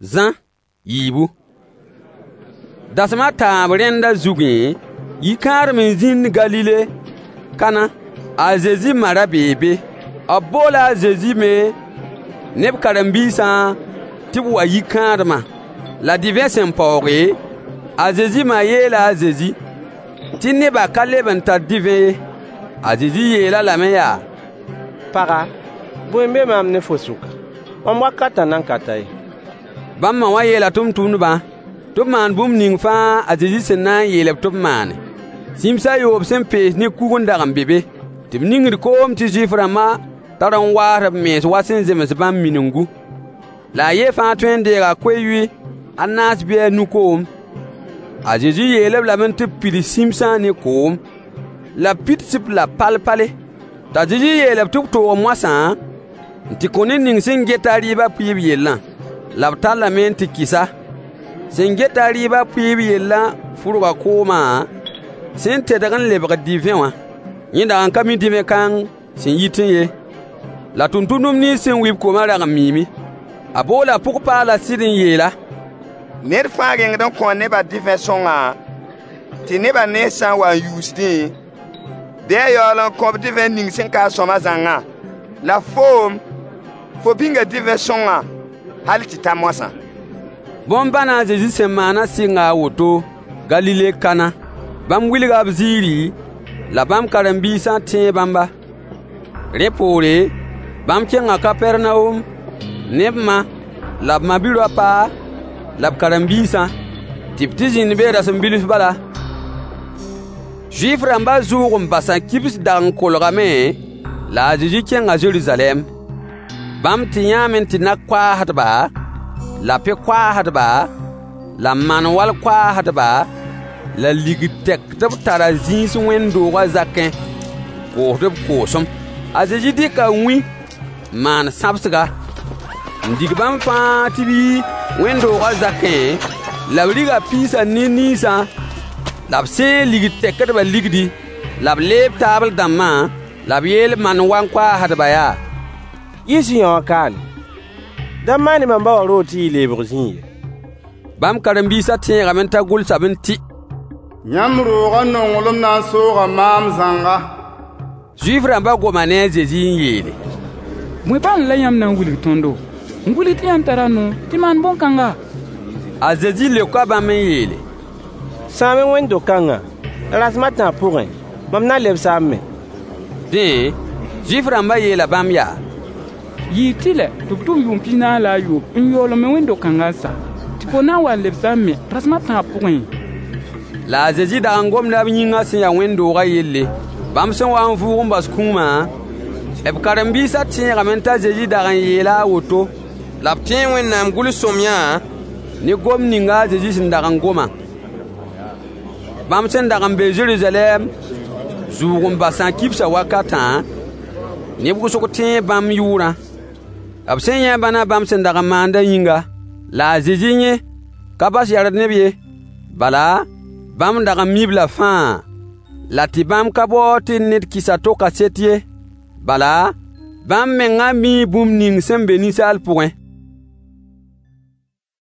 Zã yiibu. Dasma taab rẽnda zugẽ yi-kãadem n zĩnd Galile Kana a Zezi mara beebe. B boola a Zezi me neb karen-biisã tɩ b wa yi-kãadmã. La divẽ sẽn paooge, a Zezi ma yeela a Zezi tɩ nebã ka leb n tar divẽ ye. A Zezi yeela lame yaa: Paga, bõe n be maam ne fo sʋka? Mam wakatã nan ka ta ye. Bãmb wã yeela tʋmtʋmdbã tɩ b maan bũmb ning fãa a Zezi sẽn na n yeel-b tɩ b maane. Sĩmsa yoob sẽn pees ne kug n dag n be be, tɩ b ningd koom tɩ Zuif-rãmbã tar n waasd b mees wa sẽn zems bãmb minengu. La a ye fãa tõe n deega koe-yoe a naas bɩ a nu-koom. A Zezi yeel-b lame tɩ b pid sĩmsã ne koom, la b pid sɩp la pal-pale. T'a Zezi yeel-b tɩ b toog moasã n tɩ kõ ned ning sẽn geta a rɩɩbã pʋɩɩb yellã, la b tallame n tɩ kɩsa. Sẽn geta a rɩɩbã pʋɩɩb yellã fʋrga koomã sẽn tɛdg n lebg divẽ wã. Yẽ dag n ka mi divẽ kãng sẽn yitẽ ye. La tʋmtʋmdb nins sẽn wɩb koomã rag n miime. A boola pʋg-paala sɩd n yeela: Ned fãa rẽngd n kõ nebã divẽ sõngã tɩ nebã nees sã n wa n yuusdẽ, bɩ a yaool n kõ b divẽ ning sẽn ka a sõma zãngã. La foom, fo bĩnga divẽ sõngã hal tɩ ta moasã. Bõn-bãna a Zezi sẽn maana sɩnga a woto Galile Kana. Bãmb wilga b ziiri, la bãmb karen-biisã tẽe bãmba. Rẽ poore, bãmb kẽnga Kapɛrnawum ne b ma, la b ma-bi-roapã, la b karen-biisã, tɩ b tɩ zĩnd be rasem-bilf bala. Zuif-rãmbã zʋʋg n basã kibs dag n kolgame, la a Zezi kẽnga Zeruzalɛm. Bãmb tɩ yãame tɩ nak-koaasdba, la pe-koaasdba, la man-wal-koaasdba, la ligd tɛk tɩ b tara zĩis wẽn-doogã zakẽ koosd b koosem. A Zezi dɩka wĩ maan sãbsga n dig bãmb fãa tɩ b yi wẽn-doogã zakẽ, la b riga piisã ne ninsã, la b sẽn ligd tɛkdbã ligdi, la b leeb taabl dãmbã, la b yeel man-wan-koaasdbã yaa: Yɩ sẽn yã wã kaale, da maane mam ba wa roog tɩ yɩ leebg zĩig ye. Bãmb karen-biisã tẽegame t'a gʋlsb n tɩ: Yãmb roogã nonglem na n sooga maam zãnga. Zuif-rãmbã goma ne a Zezi n yeele: Bõe paam la yãmb na n wilg tõndo? N wilg tɩ yãmb tara no tɩ maan bõn-kãnga? A Zezi leoka bãmb n yeele: Sã me wẽnd do-kãngã, rasmã tã pʋgẽ, mam na lebsa b me. Dẽ, Zuif-rãmbã yeela bãmb yaa: Yɩɩ tɩ lɛ tɩ b tʋm yʋʋm pis-naag la a yoob n yoolame wẽnd do-kãngã n sa, tɩ fo na n wa lebsa m me rasmã tã pʋgẽ. La a Zezi dag n gomda b yĩngã sẽn yaa wẽnd-doogã yelle. Bãmb sẽn wa n vʋʋg n bas kũumã, b karen-biisã tẽegame t'a Zezi dag n yeela a woto, la b tẽe Wẽnnaam gʋls-sõmyã ne gom ninga a Zezi sẽn dag n goma. Bãmb sẽn dag n be Zeruzalɛm zuug n basã kibsa wakatã, neb wʋsg tẽe bãmb yʋʋrã. B sẽn yã bãna bãmb sẽn dag n maanda yĩnga, la a Zezi yẽ ka bas yard neb ye, bala bãmb dag n mib la fãa, la tɩ bãmb ka bao tɩ ned kɩsa to kaset ye, bala bãmb mengã mii bũmb ning sẽn be ninsaal pʋgẽ.